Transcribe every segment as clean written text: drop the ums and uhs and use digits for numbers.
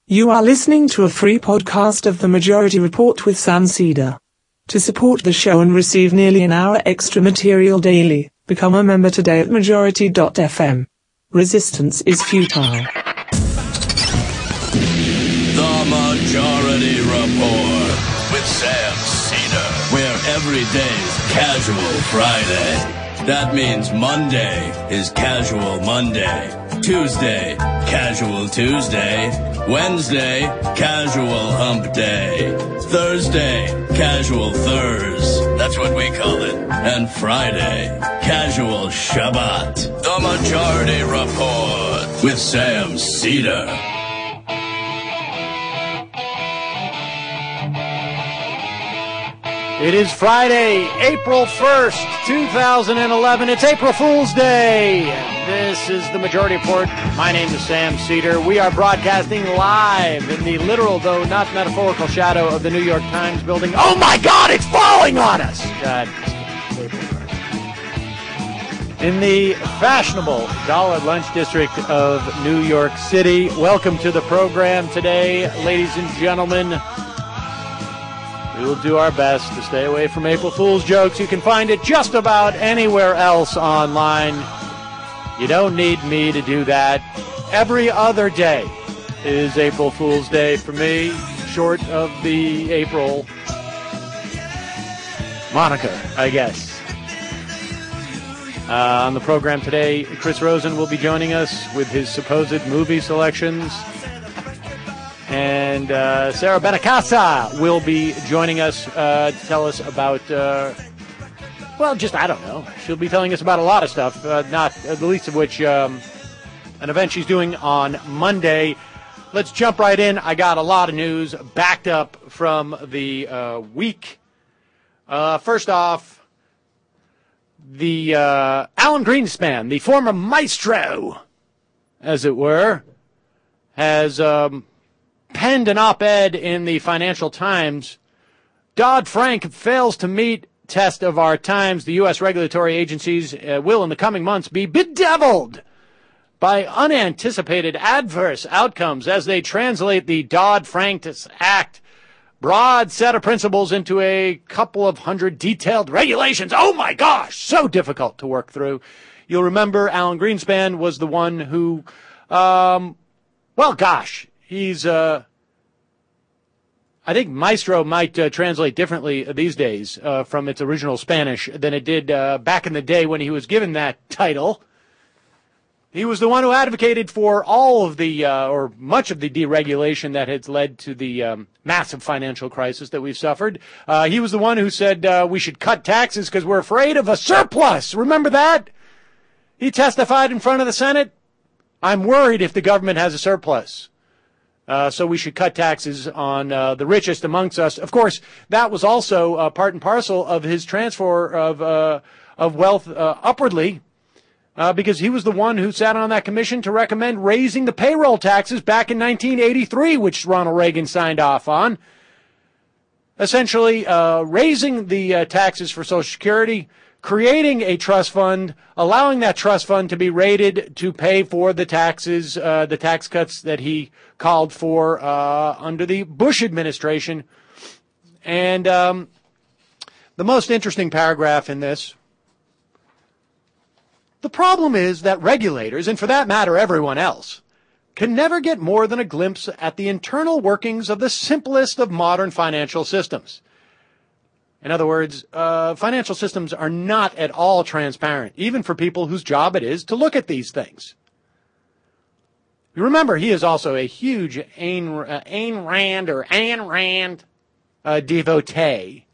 You are listening to a free podcast of The Majority Report with Sam Cedar. To support the show and receive nearly an hour extra material daily, become a member today at majority.fm. Resistance is futile. The Majority Report with Sam Cedar, where every day's Casual Friday. That means Monday is Casual Monday, Tuesday, Casual Tuesday, Wednesday, Casual Hump Day, Thursday, Casual Thurs, that's what we call it, and Friday, Casual Shabbat. The Majority Report with Sam Cedar. It is Friday, April 1st, 2011. It's April Fool's Day. This is the Majority Report. My name is Sam Cedar. We are broadcasting live in the literal, though not metaphorical, shadow of the New York Times building. Oh my God, it's falling on us! God. In the fashionable Dollar Lunch District of New York City. Welcome to the program today, ladies and gentlemen. We will do our best to stay away from April Fool's jokes. You can find it just about anywhere else online. You don't need me to do that. Every other day is April Fool's Day for me, short of the April moniker, I guess. On the program today, Chris Rosen will be joining us with his supposed movie selections. And Sarah Benacasa will be joining us to tell us about, I don't know. She'll be telling us about a lot of stuff, not the least of which an event she's doing on Monday. Let's jump right in. I got a lot of news backed up from the week. First off, the Alan Greenspan, the former maestro, as it were, has penned an op-ed in the Financial Times. Dodd-Frank fails to meet test of our times. The U.S. regulatory agencies will, in the coming months, be bedeviled by unanticipated adverse outcomes as they translate the Dodd-Frank Act broad set of principles into a couple of hundred detailed regulations. Oh my gosh, so difficult to work through. You'll remember Alan Greenspan was the one who, he's, I think maestro might translate differently these days from its original Spanish than it did back in the day when he was given that title. He was the one who advocated for all of the, or much of the deregulation that has led to the massive financial crisis that we've suffered. He was the one who said we should cut taxes because we're afraid of a surplus. Remember that? He testified in front of the Senate. I'm worried if the government has a surplus. So we should cut taxes on the richest amongst us. Of course, that was also part and parcel of his transfer of wealth upwardly, because he was the one who sat on that commission to recommend raising the payroll taxes back in 1983, which Ronald Reagan signed off on. Essentially, raising the taxes for Social Security, creating a trust fund, allowing that trust fund to be rated to pay for the taxes, the tax cuts that he called for under the Bush administration. And the most interesting paragraph in this, the problem is that regulators, and for that matter everyone else, can never get more than a glimpse at the internal workings of the simplest of modern financial systems. In other words, financial systems are not at all transparent, even for people whose job it is to look at these things. You remember, he is also a huge Ayn Rand devotee,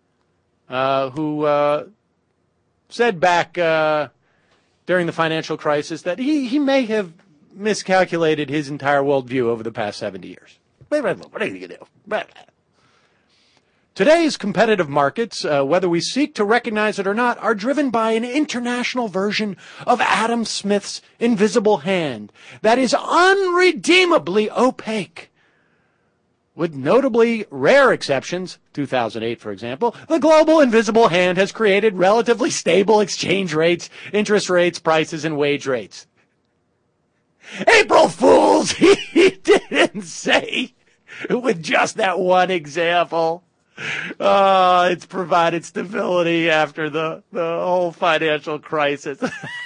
who said back during the financial crisis that he may have miscalculated his entire worldview over the past 70 years. What are you going to do? Today's competitive markets, whether we seek to recognize it or not, are driven by an international version of Adam Smith's invisible hand that is unredeemably opaque. With notably rare exceptions, 2008 for example, the global invisible hand has created relatively stable exchange rates, interest rates, prices, and wage rates. April Fools! He did it! can say with just that one example. It's provided stability after the whole financial crisis.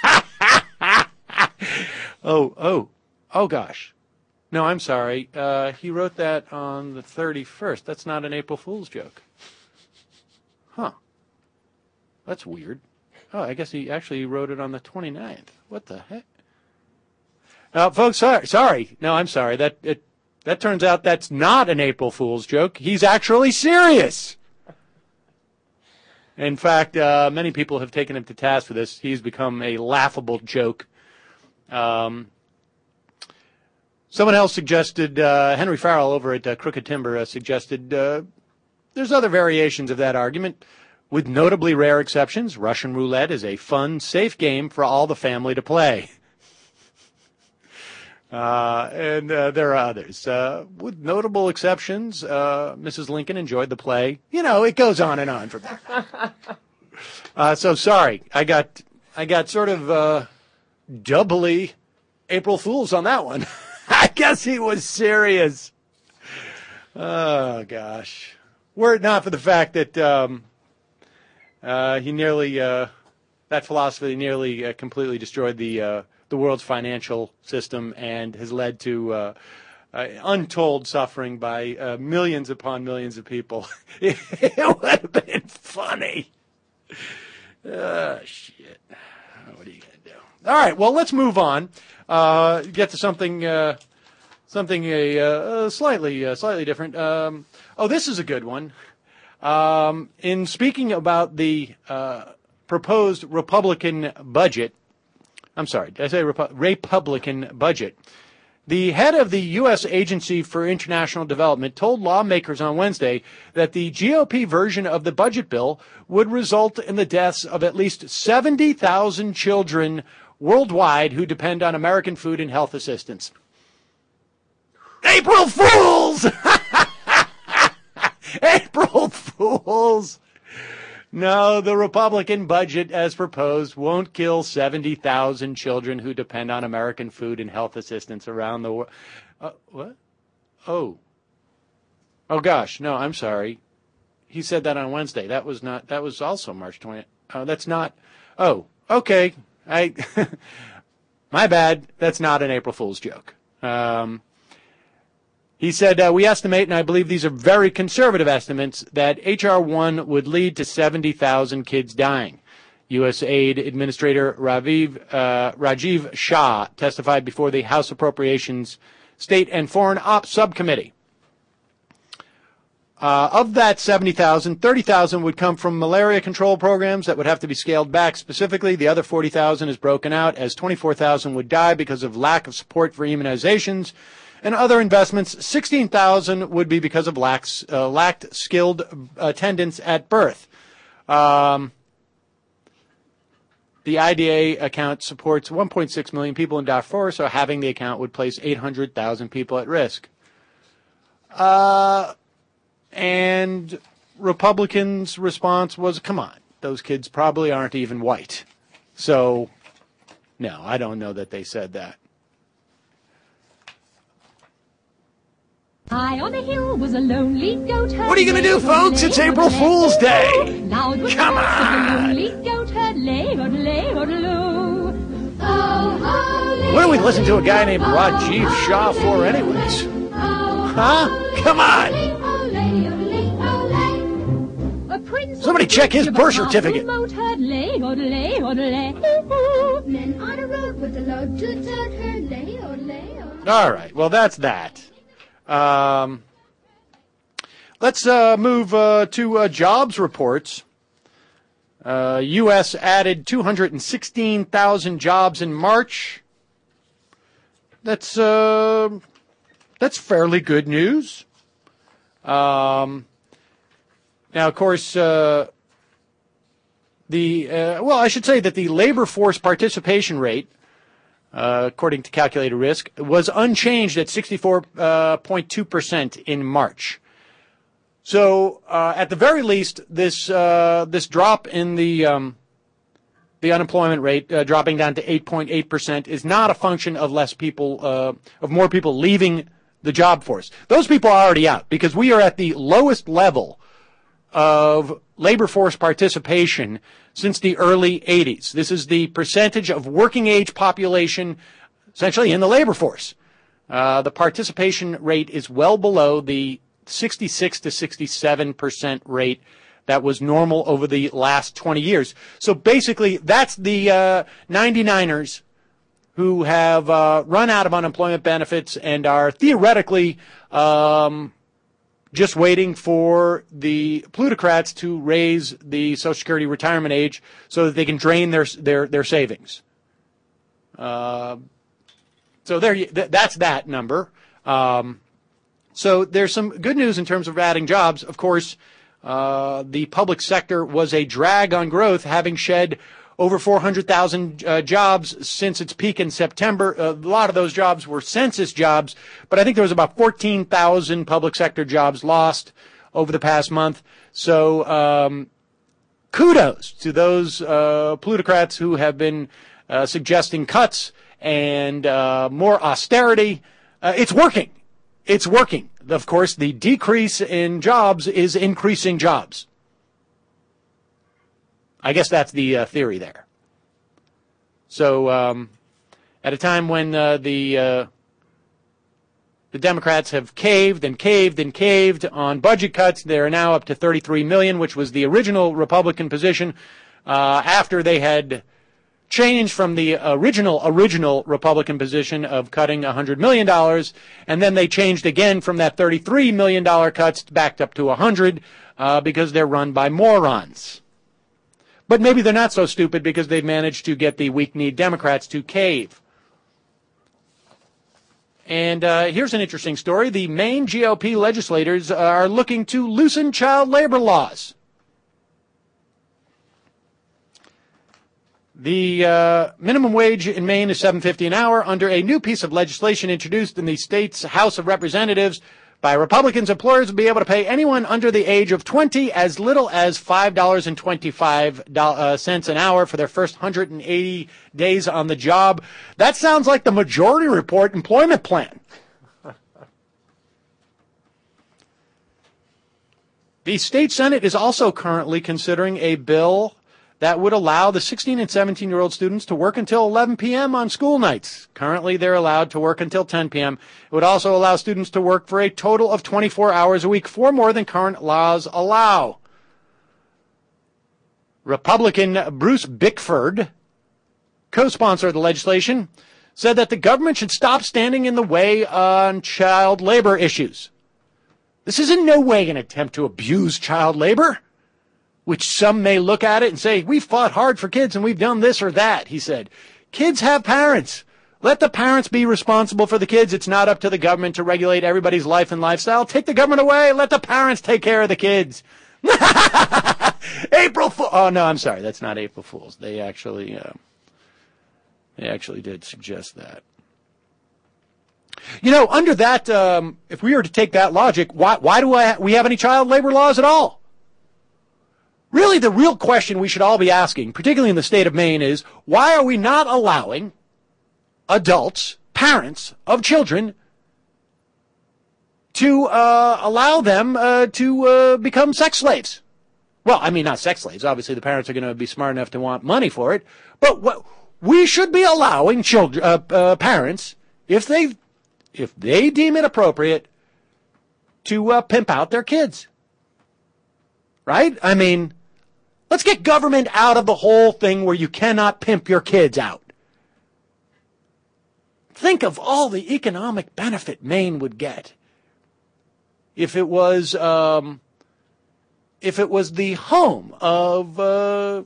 Oh, gosh. No, I'm sorry. He wrote that on the 31st. That's not an April Fool's joke. Huh. That's weird. Oh, I guess he actually wrote it on the 29th. What the heck? Folks, sorry. No, I'm sorry. That turns out that's not an April Fool's joke. He's actually serious. In fact, many people have taken him to task for this. He's become a laughable joke. Someone else suggested, Henry Farrell over at Crooked Timber suggested there's other variations of that argument. With notably rare exceptions, Russian roulette is a fun, safe game for all the family to play. And there are others. With notable exceptions, Mrs. Lincoln enjoyed the play. You know, it goes on and on from there. So sorry, I got sort of doubly April Fool's on that one. I guess he was serious. Oh gosh, were it not for the fact that he nearly that philosophy nearly completely destroyed the world's financial system and has led to untold suffering by millions upon millions of people. It would have been funny. Shit. What are you going to do? All right, well, let's move on. Get to something slightly different. This is a good one. In speaking about the proposed Republican budget, I'm sorry, did I say Republican budget? The head of the U.S. Agency for International Development told lawmakers on Wednesday that the GOP version of the budget bill would result in the deaths of at least 70,000 children worldwide who depend on American food and health assistance. April Fools! April Fools! No, the Republican budget as proposed won't kill 70,000 children who depend on American food and health assistance around the world. What? Oh, gosh. No, I'm sorry. He said that on Wednesday. That was also March 20th. That's not. Oh, okay. My bad. That's not an April Fool's joke. He said, we estimate, and I believe these are very conservative estimates, that H.R. 1 would lead to 70,000 kids dying. USAID Administrator Rajiv Shah testified before the House Appropriations State and Foreign Ops Subcommittee. Of that 70,000, 30,000 would come from malaria control programs that would have to be scaled back specifically. The other 40,000 is broken out as 24,000 would die because of lack of support for immunizations. And other investments, 16,000 would be because of lacked skilled attendants at birth. The IDA account supports 1.6 million people in Darfur, so having the account would place 800,000 people at risk. And Republicans' response was, come on, those kids probably aren't even white. So, no, I don't know that they said that. High on a hill was a lonely goat herd. What are you going to do, folks? It's April Fool's Day. Now it was Come the on. lonely goat herd, lay-o-de-lay-o-de-lo. What do we listen to a guy named Rajiv Shah for anyways? Huh? Come on. Somebody check his birth certificate. Men on a road with a load to tote her, lay-o-de-lay-o-de-lay. All right. Well, that's that. Let's move to jobs reports. U.S. added 216,000 jobs in March. That's fairly good news. Now, of course, I should say that the labor force participation rate, according to Calculated Risk, was unchanged at 64.2% in March. So, at the very least, this drop in the unemployment rate, dropping down to 8.8%, is not a function of more people leaving the job force. Those people are already out because we are at the lowest level of labor force participation since the early 80s. This is the percentage of working age population essentially in the labor force. The participation rate is well below the 66 to 67% rate that was normal over the last 20 years. So basically, that's the 99ers who have run out of unemployment benefits and are theoretically just waiting for the plutocrats to raise the Social Security retirement age so that they can drain their savings. So that's that number. So there's some good news in terms of adding jobs. Of course, the public sector was a drag on growth, having shed over 400,000 jobs since its peak in September. A lot of those jobs were census jobs, but I think there was about 14,000 public sector jobs lost over the past month. So kudos to those plutocrats who have been suggesting cuts and more austerity. It's working. It's working. Of course, the decrease in jobs is increasing jobs. I guess that's the theory there. So at a time when the Democrats have caved and caved and caved on budget cuts, they're now up to $33 million, which was the original Republican position after they had changed from the original Republican position of cutting $100 million, and then they changed again from that $33 million cuts back up to $100 because they're run by morons. But maybe they're not so stupid because they've managed to get the weak-kneed Democrats to cave. And here's an interesting story. The Maine GOP legislators are looking to loosen child labor laws. The minimum wage in Maine is $7.50 an hour under a new piece of legislation introduced in the state's House of Representatives by Republicans. Employers will be able to pay anyone under the age of 20 as little as $5.25 an hour for their first 180 days on the job. That sounds like the Majority Report employment plan. The state Senate is also currently considering a bill that would allow the 16 and 17-year-old students to work until 11 p.m. on school nights. Currently, they're allowed to work until 10 p.m. It would also allow students to work for a total of 24 hours a week, 4 more than current laws allow. Republican Bruce Bickford, co-sponsor of the legislation, said that the government should stop standing in the way on child labor issues. This is in no way an attempt to abuse child labor, which some may look at it and say, we fought hard for kids and we've done this or that, he said. Kids have parents. Let the parents be responsible for the kids. It's not up to the government to regulate everybody's life and lifestyle. Take the government away. Let the parents take care of the kids. April Fool. Oh, no, I'm sorry. That's not April Fool's. They actually did suggest that. You know, under that, if we were to take that logic, why do we have any child labor laws at all? Really, the real question we should all be asking, particularly in the state of Maine, is why are we not allowing adults, parents of children, to allow them to become sex slaves? Well, I mean, not sex slaves. Obviously, the parents are going to be smart enough to want money for it. But we should be allowing children, parents, if they deem it appropriate, to pimp out their kids. Right? I mean, let's get government out of the whole thing where you cannot pimp your kids out. Think of all the economic benefit Maine would get if it was the home of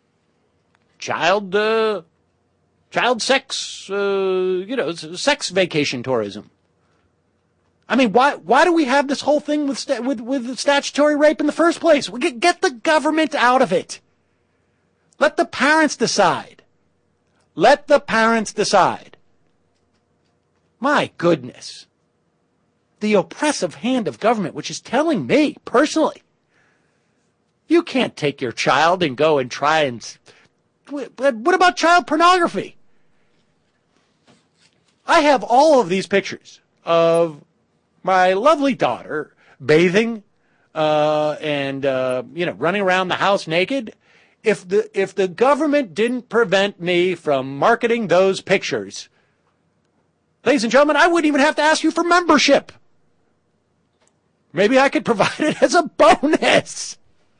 child sex, sex vacation tourism. I mean, why do we have this whole thing with statutory rape in the first place? We get the government out of it. Let the parents decide. Let the parents decide. My goodness. The oppressive hand of government, which is telling me, personally, you can't take your child and go and try and... What about child pornography? I have all of these pictures of my lovely daughter bathing and running around the house naked, if the government didn't prevent me from marketing those pictures, ladies and gentlemen, I wouldn't even have to ask you for membership. Maybe I could provide it as a bonus.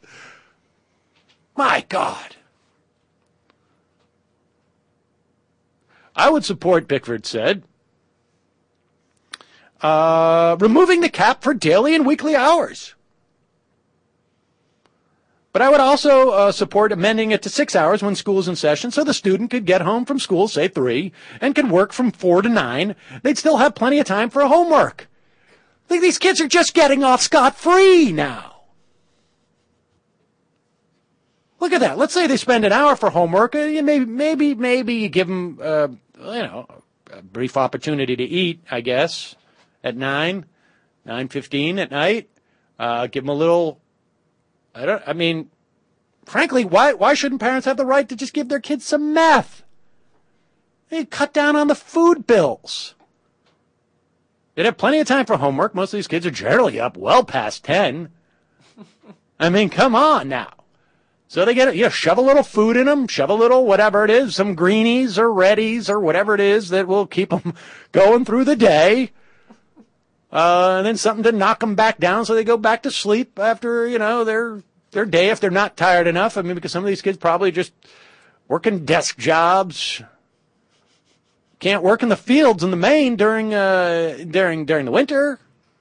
My God. I would support, Bickford said, removing the cap for daily and weekly hours. But I would also support amending it to 6 hours when school's in session so the student could get home from school, say 3, and could work from 4 to 9. They'd still have plenty of time for homework. Like, these kids are just getting off scot-free now. Look at that. Let's say they spend an hour for homework. Maybe you give them, a brief opportunity to eat, I guess, at 9:15 at night. Give them a little. Frankly, why shouldn't parents have the right to just give their kids some meth? They'd cut down on the food bills. They'd have plenty of time for homework. Most of these kids are generally up well past 10. Come on now. So they get, shove a little food in them, shove a little whatever it is, some greenies or Reddies or whatever it is that will keep them going through the day. And then something to knock them back down so they go back to sleep after, their day if they're not tired enough. Because some of these kids probably just working desk jobs. Can't work in the fields in the Maine during the winter.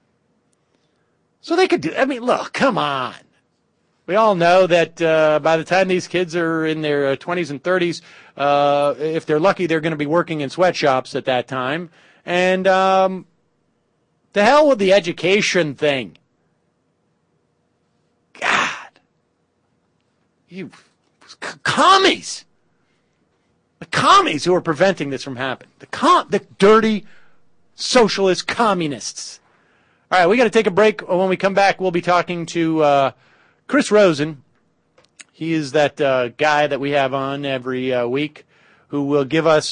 So they could do, look, come on. We all know that by the time these kids are in their 20s and 30s, if they're lucky, they're going to be working in sweatshops at that time. And the hell with the education thing. God. You commies. The commies who are preventing this from happening. The dirty socialist communists. All right, we got to take a break. When we come back, we'll be talking to Chris Rosen. He is that guy that we have on every week who will give me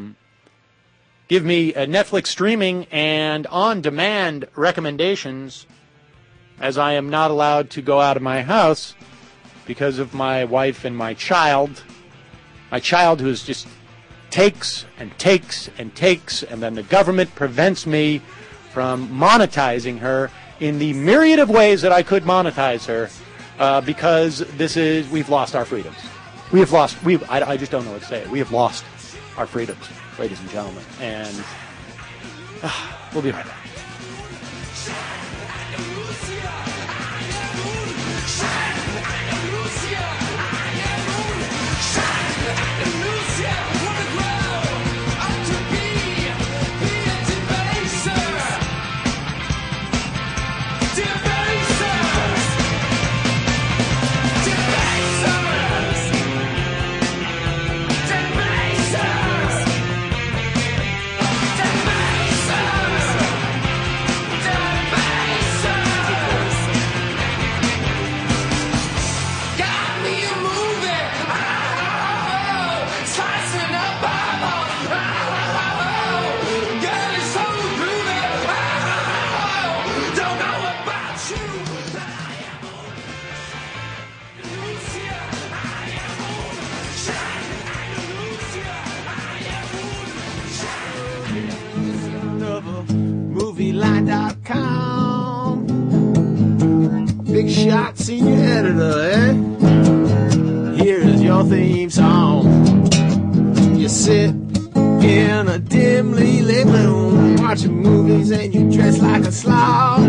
Netflix streaming and on-demand recommendations, as I am not allowed to go out of my house because of my wife and my child. My child who just takes and takes and takes, and then the government prevents me from monetizing her in the myriad of ways that I could monetize her. Because we've lost our freedoms. I just don't know what to say. We have lost our freedoms, ladies and gentlemen. And we'll be right back. MovieLine.com. Big Shot Senior Editor, eh? Here is your theme song. You sit in a dimly lit room watching movies and you dress like a slob.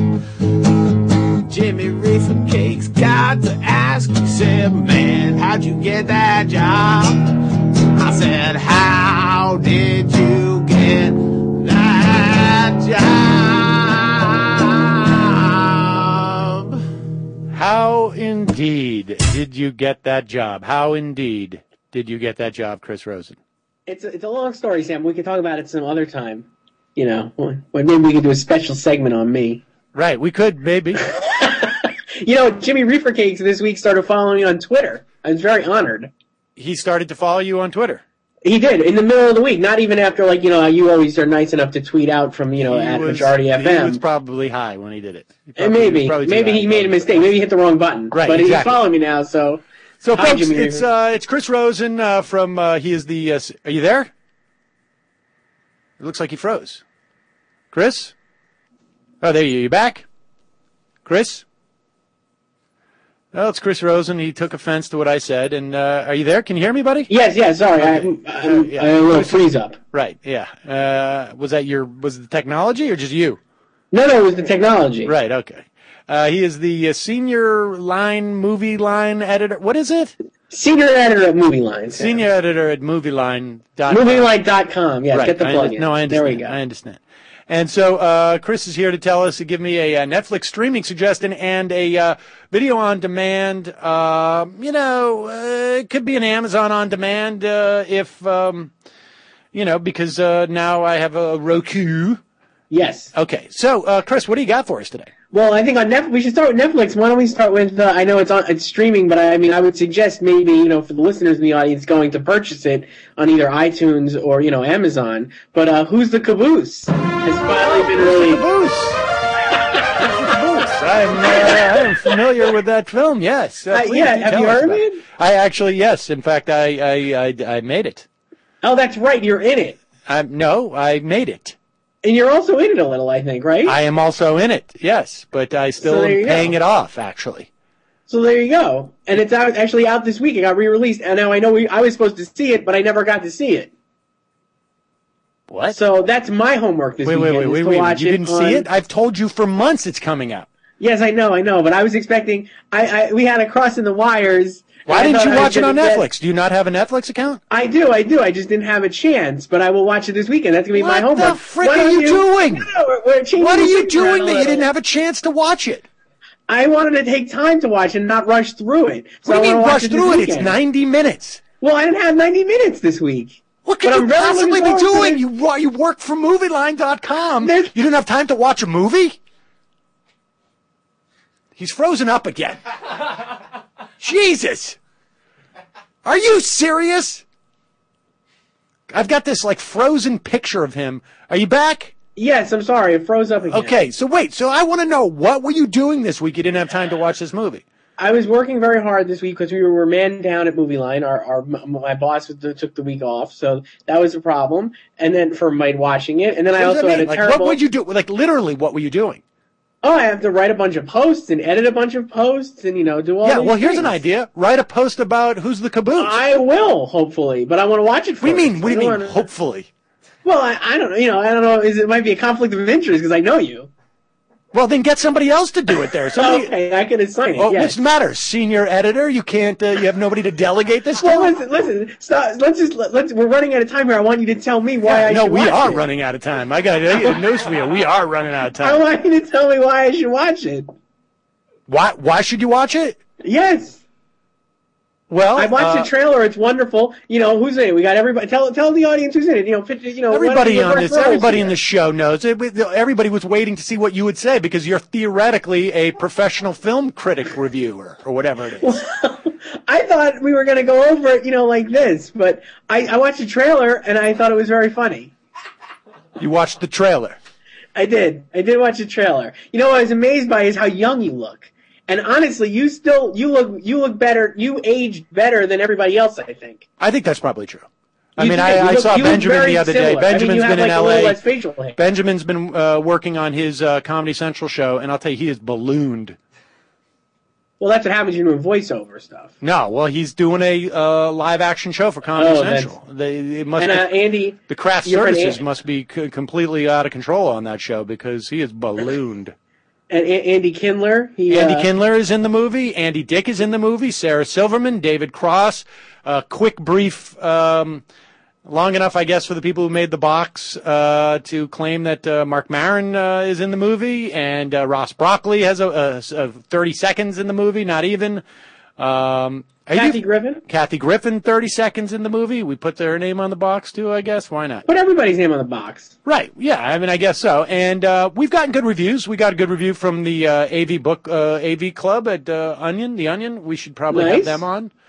Jimmy Reefer Cake's got to ask, you said, man, how'd you get that job? I said, how did you get that job? How indeed did you get that job? How indeed did you get that job, Chris Rosen? It's a long story, Sam. We can talk about it some other time. When maybe we could do a special segment on me. Right, we could, maybe. Jimmy Reefer Cakes this week started following me on Twitter. I was very honored. He started to follow you on Twitter? He did in the middle of the week, not even after, like, you always are nice enough to tweet out from, at Majority FM. He was probably high when he did it. Maybe he made a mistake. Maybe he hit the wrong button. Right, but exactly. He's following me now, so. So, hi, folks, Jimmy. it's Chris Rosen from. He is the. Are you there? It looks like he froze. Chris? Oh, there you back? Chris? Oh, it's Chris Rosen. He took offense to what I said. And are you there? Can you hear me, buddy? Yes, sorry. Okay. I'm a little freeze up. Right, yeah. Was it the technology or just you? No, it was the technology. Right, okay. He is the senior movie line editor. What is it? Senior editor at Movie Line. Senior editor at MovieLine.com. MovieLine.com, yes. Right. Get the plug in. No, I understand. There we go. I understand. And so Chris is here to give me a Netflix streaming suggestion and a video on demand. It could be an Amazon on demand because now I have a Roku. Yes. Okay. So, Chris, what do you got for us today? Well, I think on Netflix, we should start with Netflix. Why don't we start with, I know it's streaming, but I would suggest maybe, for the listeners in the audience going to purchase it on either iTunes or, Amazon. But, Who's the Caboose has finally been released. I'm familiar with that film, yes. Have you heard of it? I actually, yes. In fact, I made it. Oh, that's right. You're in it. No, I made it. And you're also in it a little, I think, right? I am also in it, yes. But I still am paying it off, actually. So there you go. And it's actually out this week. It got re-released. And now I know I was supposed to see it, but I never got to see it. What? So that's my homework this weekend. Wait. You didn't see it? I've told you for months it's coming out. Yes, I know. But I was expecting, we had a cross in the wires. Why didn't you watch it on Netflix? Do you not have a Netflix account? I do. I just didn't have a chance, but I will watch it this weekend. That's going to be my homework. What the frick are you doing? What are you doing that you didn't have a chance to watch it? I wanted to take time to watch and not rush through it. So what do you mean rush through it? It's 90 minutes. Well, I didn't have 90 minutes this week. What could you possibly be doing? You work for MovieLine.com. You didn't have time to watch a movie? He's frozen up again. Jesus. Are you serious? I've got this frozen picture of him. Are you back? Yes, I'm sorry. It froze up again. Okay, so wait. So I want to know, what were you doing this week? You didn't have time to watch this movie. I was working very hard this week because we were man down at Movie Line. My boss took the week off, so that was a problem. And then for my watching it, and then I also had a terrible. What would you do? Literally, what were you doing? Oh, I have to write a bunch of posts and edit a bunch of posts and, do all these well, here's things. an idea. Write a post about Who's the Caboose. I will, hopefully, but I want to watch it first. What do you mean, hopefully? Well, I don't know. I don't know. It might be a conflict of interest because I know you. Well, then get somebody else to do it there. Okay, I can assign it. Well, yes. what's the matter? Senior editor? You can't, you have nobody to delegate this to? Well, listen, stop. We're running out of time here. I want you to tell me why I should watch it. No, we are running out of time. I got news for you. We are running out of time. I want you to tell me why I should watch it. Why should you watch it? Yes. Well, I watched the trailer. It's wonderful. Who's in it? We got everybody. Tell the audience who's in it. Everybody on this. Everybody in the show knows. Everybody was waiting to see what you would say because you're theoretically a professional film critic reviewer or whatever it is. Well, I thought we were going to go over it, like this, but I watched the trailer and I thought it was very funny. You watched the trailer? I did. I did watch the trailer. What I was amazed by is how young you look. And honestly, you look better. You aged better than everybody else, I think. I think that's probably true. I saw Benjamin the other day. Benjamin's been in L.A. Benjamin's been working on his Comedy Central show, and I'll tell you, he is ballooned. Well, that's what happens when you do voiceover stuff. No, well, he's doing a live action show for Comedy Central. Andy, the craft services must be completely out of control on that show because he is ballooned. And Andy Kindler. Andy Kindler is in the movie. Andy Dick is in the movie. Sarah Silverman, David Cross. Quick, brief, long enough, I guess, for the people who made the box to claim that Mark Maron is in the movie. And Ross Broccoli has a 30 seconds in the movie, not even. Kathy Griffin? Kathy Griffin, 30 seconds in the movie. We put their name on the box, too, I guess. Why not? Put everybody's name on the box. Right. Yeah, I guess so. And we've gotten good reviews. We got a good review from the AV Club at Onion, The Onion. We should probably have them on.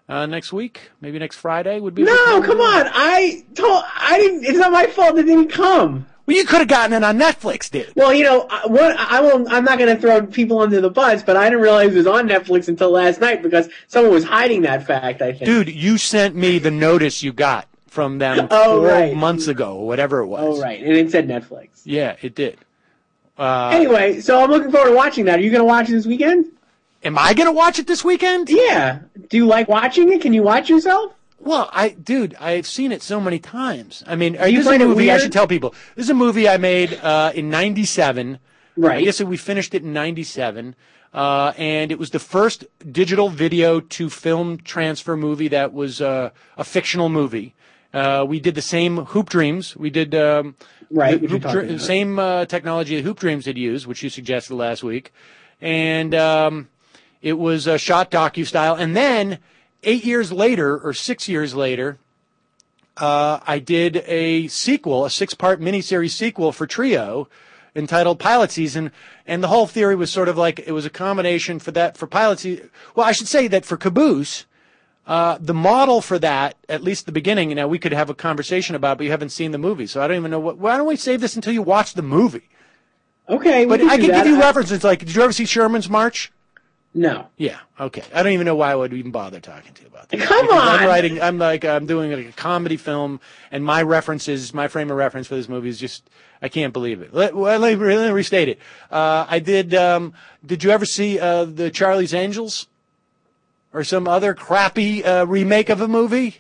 next week, maybe next Friday would be. No, come on! I didn't. It's not my fault it didn't come. Well, you could have gotten it on Netflix, dude. Well, I'm not going to throw people under the bus, but I didn't realize it was on Netflix until last night because someone was hiding that fact. I think. Dude, you sent me the notice you got from them 4 months ago, or whatever it was. Oh, right, and it said Netflix. Yeah, it did. Anyway, so I'm looking forward to watching that. Are you going to watch it this weekend? Am I going to watch it this weekend? Yeah. Do you like watching it? Can you watch yourself? Well, I've seen it so many times. I mean, you this is find a it movie, weird? I should tell people, this is a movie I made in 97. Right. I guess we finished it in 97. And it was the first digital video to film transfer movie that was a fictional movie. We did the same Hoop Dreams. We did same technology that Hoop Dreams had used, which you suggested last week. And it was shot docu-style. And then 8 years later, or 6 years later, I did a sequel, a 6-part miniseries sequel for Trio entitled Pilot Season. And the whole theory was sort of like it was a combination for Pilot Season. Well, I should say that for Caboose, the model for that, at least the beginning, now we could have a conversation about it, but you haven't seen the movie. So I don't even know why don't we save this until you watch the movie? Okay. But I can give you references. Like, did you ever see Sherman's March? No. Yeah. Okay. I don't even know why I would even bother talking to you about that. Come on. I'm doing a comedy film, and my frame of reference for this movie is just, I can't believe it. Let me restate it. I did you ever see the Charlie's Angels? Or some other crappy remake of a movie?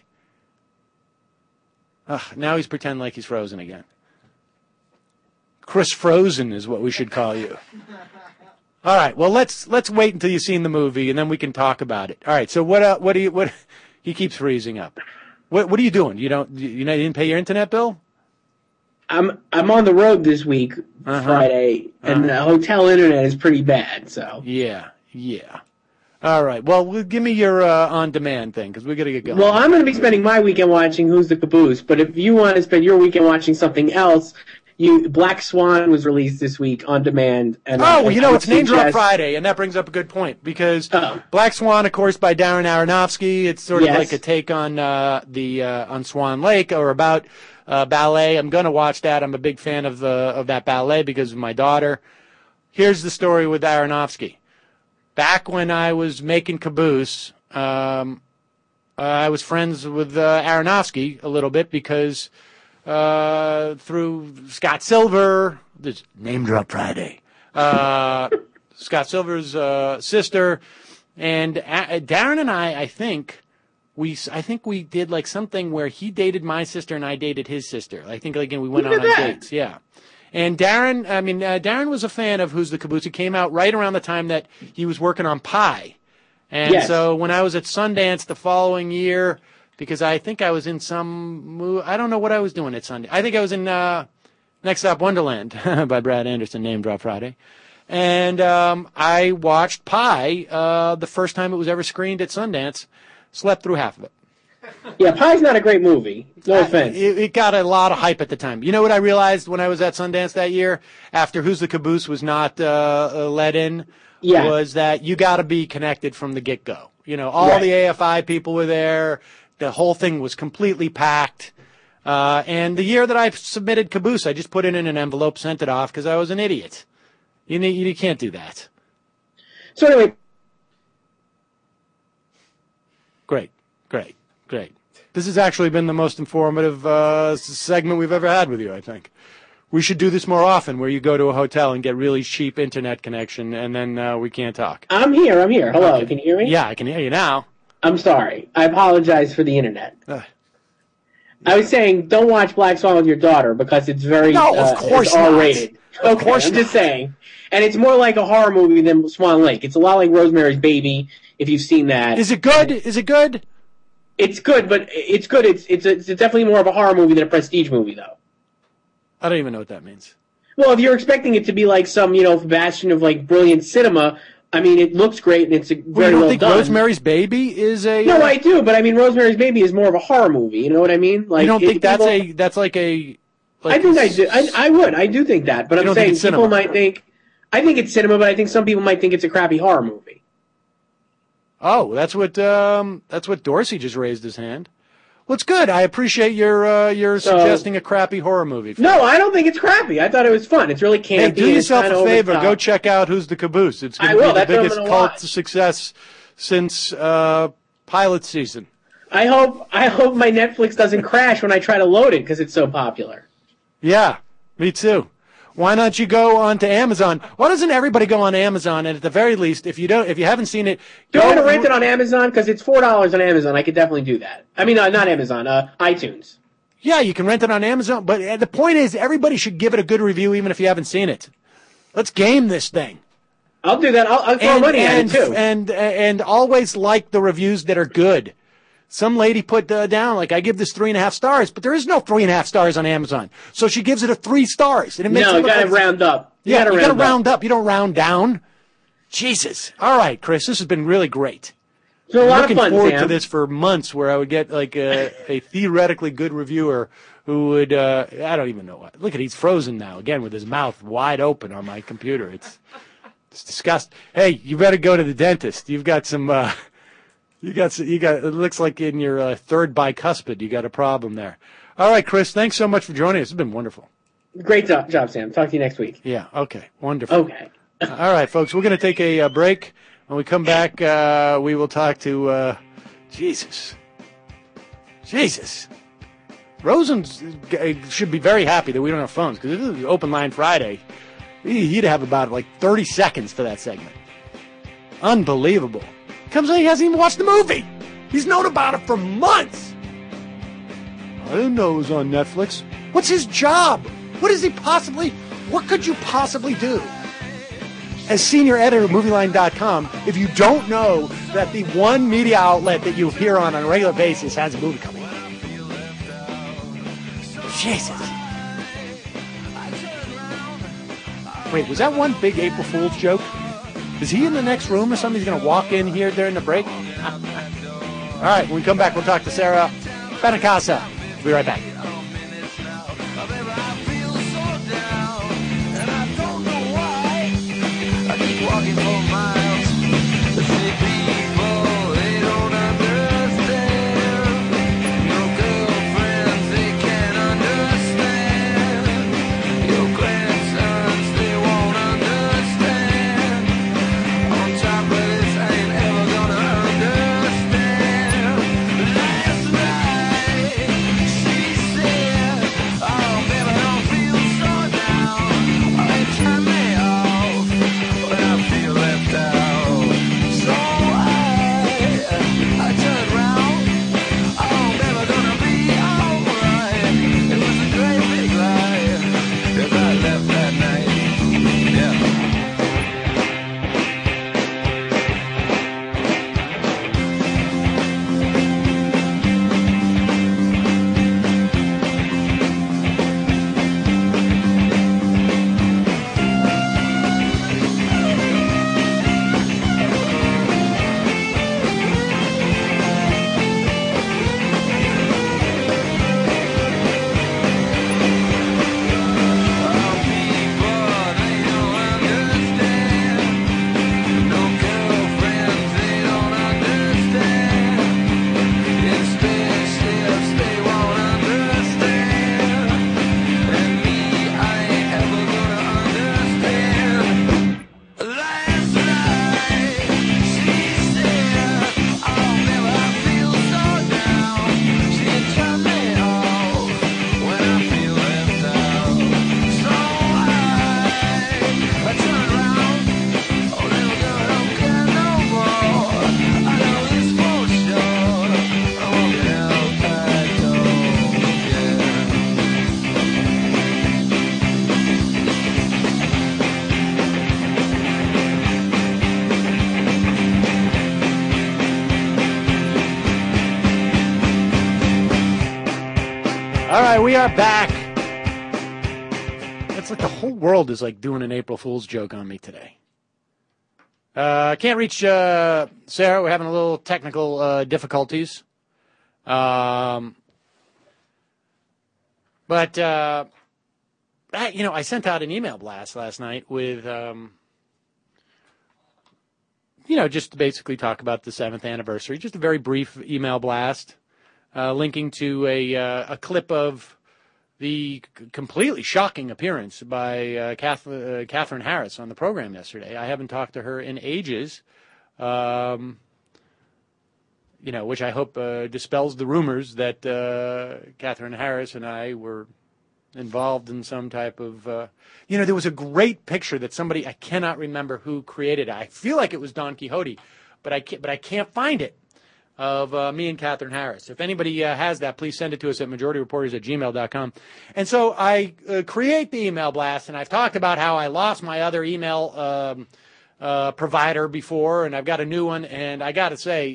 Now he's pretending like he's frozen again. Chris Frozen is what we should call you. All right. Well, let's wait until you've seen the movie, and then we can talk about it. All right. So what he keeps freezing up. What are you doing? You didn't pay your internet bill? I'm on the road this week, Friday, and the hotel internet is pretty bad. So yeah. All right. Well, give me your on-demand thing, because we got to get going. Well, I'm going to be spending my weekend watching Who's the Caboose, but if you want to spend your weekend watching something else, Black Swan was released this week on demand. And it's Name Drop Friday, and that brings up a good point, because Black Swan, of course, by Darren Aronofsky, it's sort of like a take on on Swan Lake, or about ballet. I'm going to watch that. I'm a big fan of that ballet because of my daughter. Here's the story with Aronofsky. Back when I was making Caboose, I was friends with Aronofsky a little bit because through Scott Silver, there's Name Drop Friday, Scott Silver's sister, and Darren and I think we did like something where he dated my sister and I dated his sister. I think we went on dates. Yeah. And Darren was a fan of Who's the Caboose. It came out right around the time that he was working on Pi. And so when I was at Sundance the following year, because I think I was in I don't know what I was doing at Sundance. I think I was in Next Stop Wonderland by Brad Anderson, Name Drop Friday. And I watched Pi the first time it was ever screened at Sundance, slept through half of it. Yeah, Pi's not a great movie. No offense. It got a lot of hype at the time. You know what I realized when I was at Sundance that year, after Who's the Caboose was not let in, was that you got to be connected from the get-go. All the AFI people were there. The whole thing was completely packed. And the year that I submitted Caboose, I just put it in an envelope, sent it off because I was an idiot. You can't do that. So anyway. Great. This has actually been the most informative segment we've ever had with you, I think. We should do this more often, where you go to a hotel and get really cheap internet connection, and then we can't talk. I'm here. Hello, okay. Can you hear me? Yeah, I can hear you now. I'm sorry. I apologize for the internet. I was saying, don't watch Black Swan with your daughter, because it's very of course it's R-rated. Not. Of course I'm just saying. And it's more like a horror movie than Swan Lake. It's a lot like Rosemary's Baby, if you've seen that. Is it good? It's good, but it's good. It's definitely more of a horror movie than a prestige movie, though. I don't even know what that means. Well, if you're expecting it to be like some, bastion of like brilliant cinema, I mean, it looks great and it's very well done. You don't think Rosemary's Baby is a? No, I do, but I mean, Rosemary's Baby is more of a horror movie. You know what I mean? Like, you don't think that's like a? I think I do. I would. I do think that, but I'm saying people might think. I think it's cinema, but I think some people might think it's a crappy horror movie. Oh, that's what Dorsey just raised his hand. Well, it's good. I appreciate your suggesting a crappy horror movie. No, I don't think it's crappy. I thought it was fun. It's really campy. Hey, do yourself a a favor. Go check out Who's the Caboose. It's going to be the biggest cult success since pilot season. I hope my Netflix doesn't crash when I try to load it because it's so popular. Yeah, me too. Why don't you go onto Amazon? Why doesn't everybody go on Amazon? And at the very least, if you haven't seen it, do you want to rent it on Amazon? Because it's $4 on Amazon. I could definitely do that. I mean, not Amazon, iTunes. Yeah, you can rent it on Amazon. But the point is, everybody should give it a good review, even if you haven't seen it. Let's game this thing. I'll do that. I'll throw money at it too. And always like the reviews that are good. Some lady put down, like, I give this 3.5 stars, but there is no 3.5 stars on Amazon. So she gives it a 3 stars. And it makes you gotta round up. You gotta round up. You don't round down. Jesus. All right, Chris, this has been really great. It's a lot of fun, looking forward Sam. to this for months, where I would get like a theoretically good reviewer who would, I don't even know what. Look at, he's frozen now, again, with his mouth wide open on my computer. It's disgusting. Hey, you better go to the dentist. You've got some, you got, it looks like in your third bicuspid, you got a problem there. All right, Chris, thanks so much for joining us. It's been wonderful. Great job, Sam. Talk to you next week. Yeah, okay. Wonderful. Okay. All right, folks, we're going to take a break. When we come back, we will talk to, Jesus. Rosen should be very happy that we don't have phones, because this is Open Line Friday. He'd have about, 30 seconds to that segment. Unbelievable. Comes out, he hasn't even watched the movie. He's known about it for months. I didn't know it was on Netflix. What's his job? What could you possibly do? As senior editor of MovieLine.com, if you don't know that the one media outlet that you hear on a regular basis has a movie coming out. Jesus. Wait, was that one big April Fool's joke? Is he in the next room or something? He's going to walk in here during the break? All right, when we come back, we'll talk to Sarah Benacasa. We'll be right back. Walking for miles, the city people, they don't understand. Your girlfriends, they can't understand. Your grandsons, they won't understand. On top of this, I ain't ever gonna understand. Last night, she said, oh, baby, I don't feel so down. Oh, they turn me off. I feel left out, so I turn around. Oh, never gonna be alright. It was a great big lie if I left that night. Yeah. All right, we are back. It's like the whole world is like doing an April Fool's joke on me today. Can't reach Sarah. We're having a little technical difficulties. But I sent out an email blast last night with just to basically talk about the 7th anniversary. Just a very brief email blast, linking to a clip of the completely shocking appearance by Catherine Harris on the program yesterday. I haven't talked to her in ages, which I hope dispels the rumors that Catherine Harris and I were involved in some type of, there was a great picture that somebody, I cannot remember who created it. I feel like it was Don Quixote, but I can't find it, of me and Catherine Harris. If anybody has that, please send it to us at majorityreporters@gmail.com. And so I create the email blast, and I've talked about how I lost my other email provider before, and I've got a new one, and I got to say,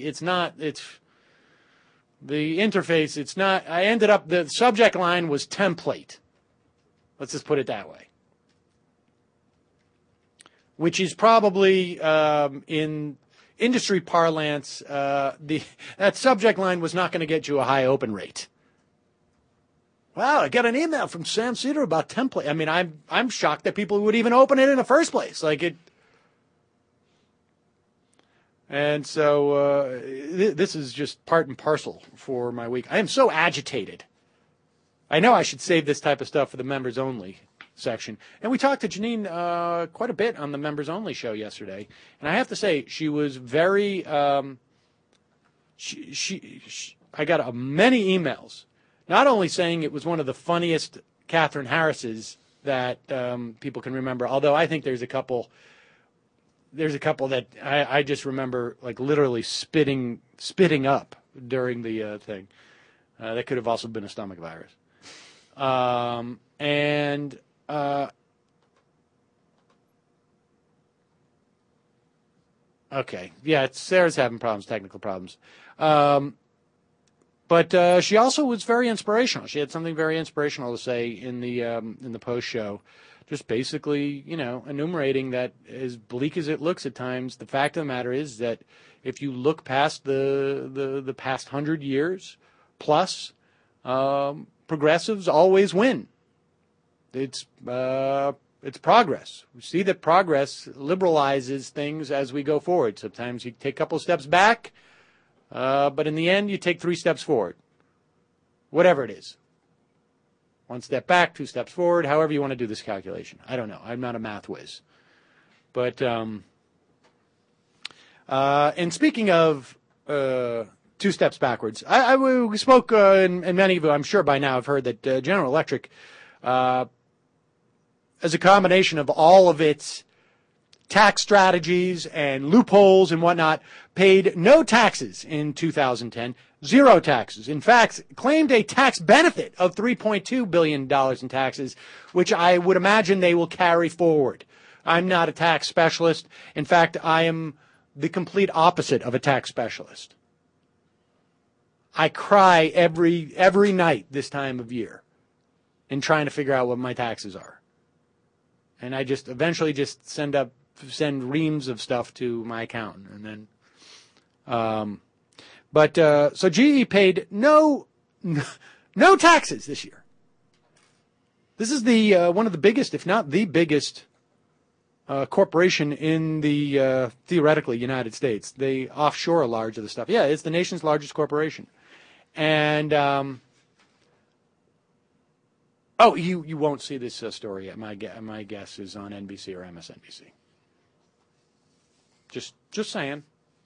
the interface, the subject line was template. Let's just put it that way. Which is probably, in industry parlance, that subject line was not going to get you a high open rate. Wow, I got an email from Sam Cedar about template. I mean, I'm shocked that people would even open it in the first place. And so this is just part and parcel for my week. I am so agitated. I know I should save this type of stuff for the members only section. And we talked to Janine quite a bit on the members only show yesterday. And I have to say, she was very, I got many emails, not only saying it was one of the funniest Catherine Harris's that people can remember, although I think there's a couple that I just remember literally spitting up during the thing. That could have also been a stomach virus. Okay. Yeah, Sarah's having technical problems. But she also was very inspirational. She had something very inspirational to say in the post show. Just basically, enumerating that as bleak as it looks at times, the fact of the matter is that if you look past the past 100 years plus, progressives always win. It's progress. We see that progress liberalizes things as we go forward. Sometimes you take a couple steps back, but in the end, you take 3 steps forward. Whatever it is. 1 step back, 2 steps forward, however you want to do this calculation. I don't know. I'm not a math whiz. But, and speaking of 2 steps backwards, we spoke, and many of you, I'm sure by now, have heard that General Electric, as a combination of all of its tax strategies and loopholes and whatnot, paid no taxes in 2010. 0 taxes. In fact, claimed a tax benefit of $3.2 billion in taxes, which I would imagine they will carry forward. I'm not a tax specialist. In fact, I am the complete opposite of a tax specialist. I cry every night this time of year in trying to figure out what my taxes are. And I just eventually just send reams of stuff to my accountant, and then so GE paid no taxes this year. This is the one of the biggest, if not the biggest, corporation in the theoretically United States. They offshore a large of the stuff. Yeah, it's the nation's largest corporation. And you won't see this story. My guess is on NBC or MSNBC. Just saying.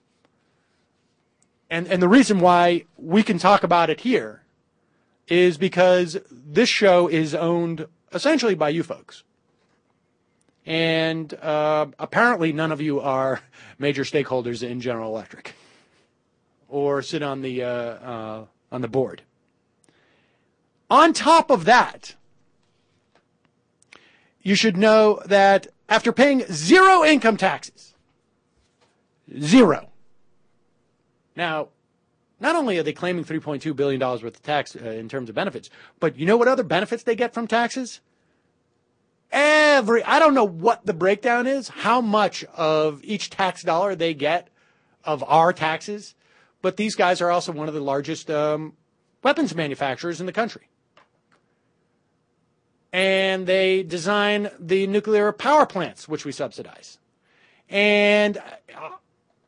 And the reason why we can talk about it here is because this show is owned essentially by you folks. And apparently none of you are major stakeholders in General Electric or sit on the board. On top of that, you should know that after paying 0 income taxes, 0. Now, not only are they claiming $3.2 billion worth of tax in terms of benefits, but you know what other benefits they get from taxes? I don't know what the breakdown is, how much of each tax dollar they get of our taxes, but these guys are also one of the largest weapons manufacturers in the country. And they design the nuclear power plants, which we subsidize. And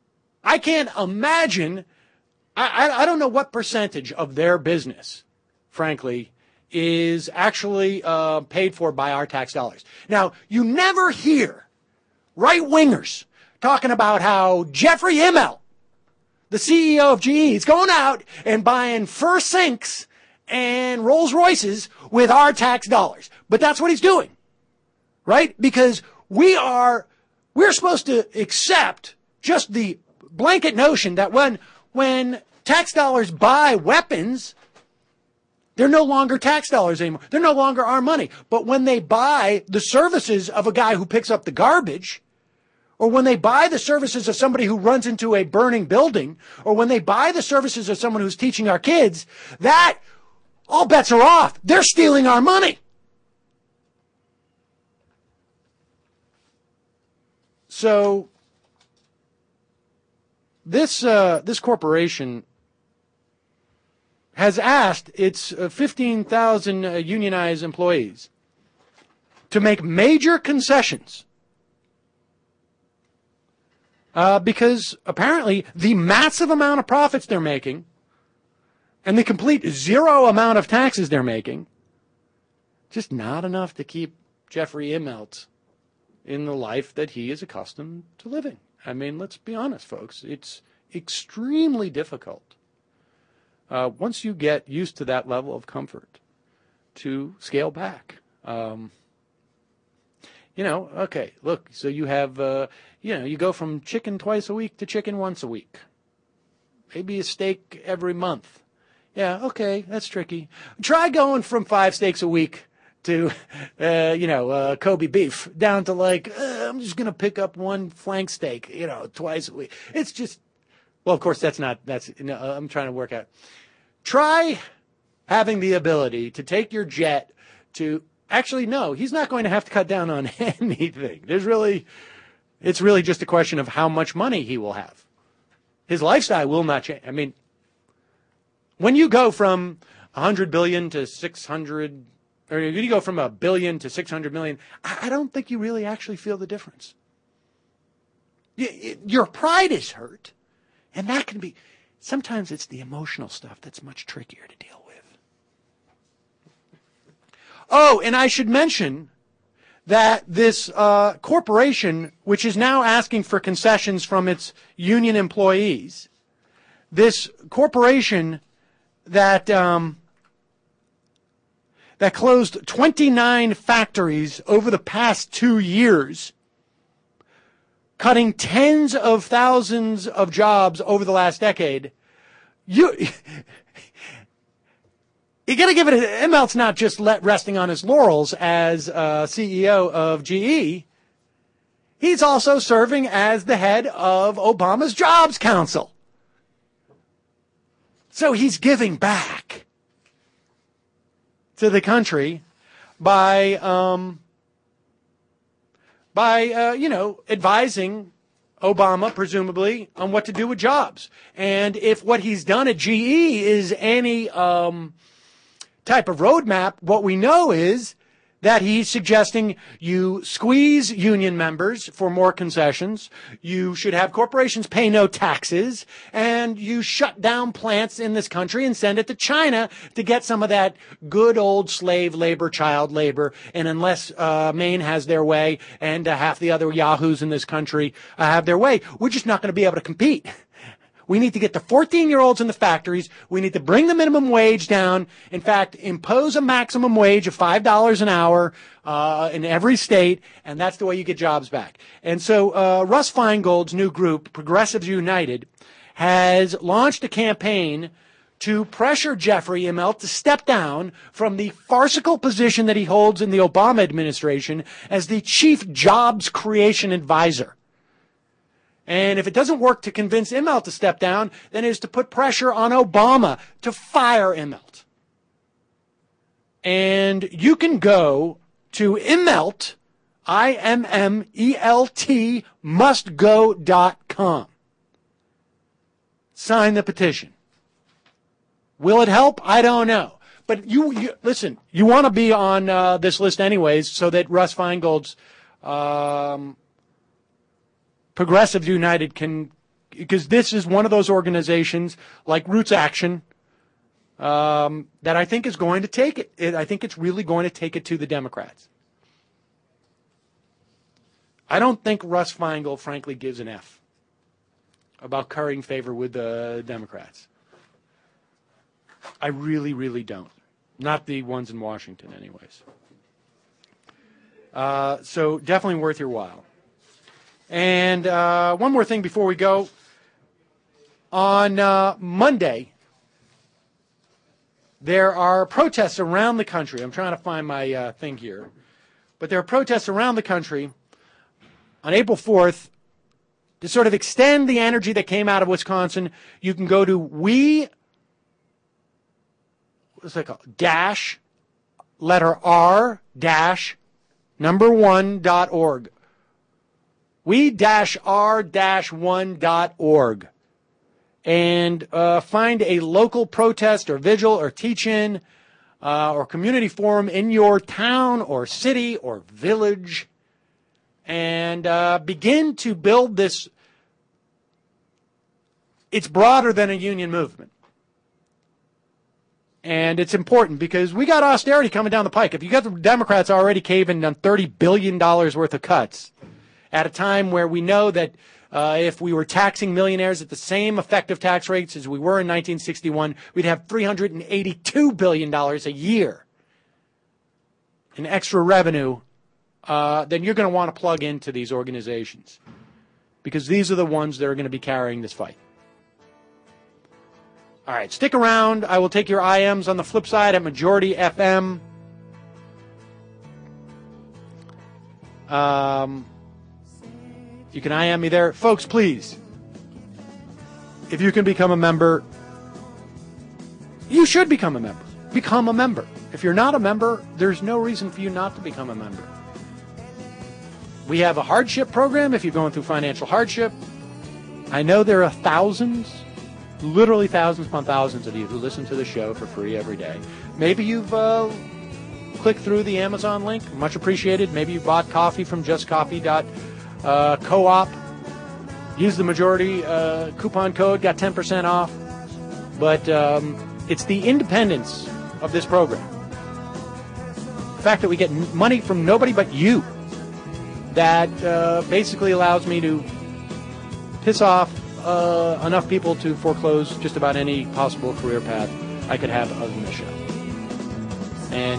I can't imagine. I don't know what percentage of their business, frankly, is actually paid for by our tax dollars. Now, you never hear right-wingers talking about how Jeffrey Immelt, the CEO of GE, is going out and buying fur sinks and Rolls Royces with our tax dollars. But that's what he's doing, right? Because we're supposed to accept just the blanket notion that when tax dollars buy weapons, they're no longer tax dollars anymore. They're no longer our money. But when they buy the services of a guy who picks up the garbage, or when they buy the services of somebody who runs into a burning building, or when they buy the services of someone who's teaching our kids, that all bets are off. They're stealing our money. So this corporation has asked its 15,000 unionized employees to make major concessions because apparently the massive amount of profits they're making and the complete zero amount of taxes they're making, just not enough to keep Jeffrey Immelt in the life that he is accustomed to living. I mean, let's be honest, folks. It's extremely difficult once you get used to that level of comfort to scale back. Okay, look, so you have, you go from chicken twice a week to chicken once a week. Maybe a steak every month. Yeah, okay, that's tricky. Try going from 5 steaks a week to, Kobe beef down to I'm just going to pick up one flank steak, twice a week. It's just, well, of course, I'm trying to work out. Try having the ability to take your jet to, actually, no, he's not going to have to cut down on anything. It's really just a question of how much money he will have. His lifestyle will not change. I mean, when you go from 100 billion to 600, or you go from $1 billion to 600 million, I don't think you really actually feel the difference. Your pride is hurt, and that can be, sometimes it's the emotional stuff that's much trickier to deal with. Oh, and I should mention that this corporation, which is now asking for concessions from its union employees, this corporation that closed 29 factories over the past 2 years, cutting tens of thousands of jobs over the last decade, you got to give it, Immelt's not just resting on his laurels as CEO of GE. He's also serving as the head of Obama's Jobs Council. So he's giving back to the country by advising Obama, presumably, on what to do with jobs. And if what he's done at GE is any type of roadmap, what we know is that he's suggesting you squeeze union members for more concessions, you should have corporations pay no taxes, and you shut down plants in this country and send it to China to get some of that good old slave labor, child labor. And unless Maine has their way and half the other yahoos in this country have their way, we're just not going to be able to compete. We need to get the 14-year-olds in the factories. We need to bring the minimum wage down. In fact, impose a maximum wage of $5 an hour in every state, and that's the way you get jobs back. And so Russ Feingold's new group, Progressives United, has launched a campaign to pressure Jeffrey Immelt to step down from the farcical position that he holds in the Obama administration as the chief jobs creation advisor. And if it doesn't work to convince Immelt to step down, then it is to put pressure on Obama to fire Immelt. And you can go to Immelt, IMMELT, mustgo.com. Sign the petition. Will it help? I don't know. But you listen, you want to be on this list anyways so that Russ Feingold's Progressives United can because this is one of those organizations like Roots Action that I think is going to take it. I think it's really going to take it to the Democrats. I don't think Russ Feingold, frankly, gives an F about currying favor with the Democrats. I really, really don't. Not the ones in Washington, anyways. So definitely worth your while. And one more thing before we go. On Monday, there are protests around the country. I'm trying to find my thing here. But there are protests around the country on April 4th to sort of extend the energy that came out of Wisconsin. You can go to we-r-1.org. we-r-1.org. And find a local protest or vigil or teach-in or community forum in your town or city or village, and begin to build this. It's broader than a union movement. And it's important because we got austerity coming down the pike. If you got the Democrats already caving on $30 billion worth of cuts at a time where we know that if we were taxing millionaires at the same effective tax rates as we were in 1961, we'd have $382 billion a year in extra revenue, then you're going to want to plug into these organizations because these are the ones that are going to be carrying this fight. All right, stick around. I will take your IMs on the flip side at Majority FM. You can IM me there. Folks, please, if you can become a member, you should become a member. Become a member. If you're not a member, there's no reason for you not to become a member. We have a hardship program if you're going through financial hardship. I know there are thousands, literally thousands upon thousands of you who listen to the show for free every day. Maybe you've clicked through the Amazon link. Much appreciated. Maybe you bought coffee from justcoffee.coop. Use the Majority coupon code. Got 10% off. But it's the independence of this program. The fact that we get money from nobody but you that basically allows me to piss off enough people to foreclose just about any possible career path I could have other than the show. And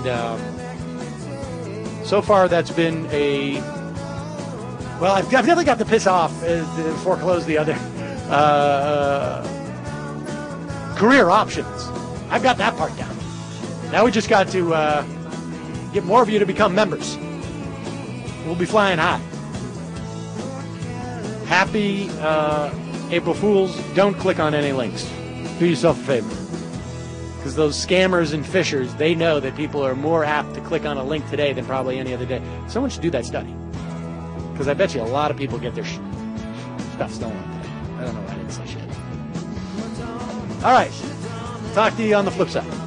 so far that's been a... Well, I've definitely got to piss off to foreclose the other career options. I've got that part down. Now we just got to get more of you to become members. We'll be flying high. Happy April Fools. Don't click on any links. Do yourself a favor. Because those scammers and fishers, they know that people are more apt to click on a link today than probably any other day. Someone should do that study. Because I bet you a lot of people get their stuff stolen today. I don't know why I didn't say shit. All right. Talk to you on the flip side.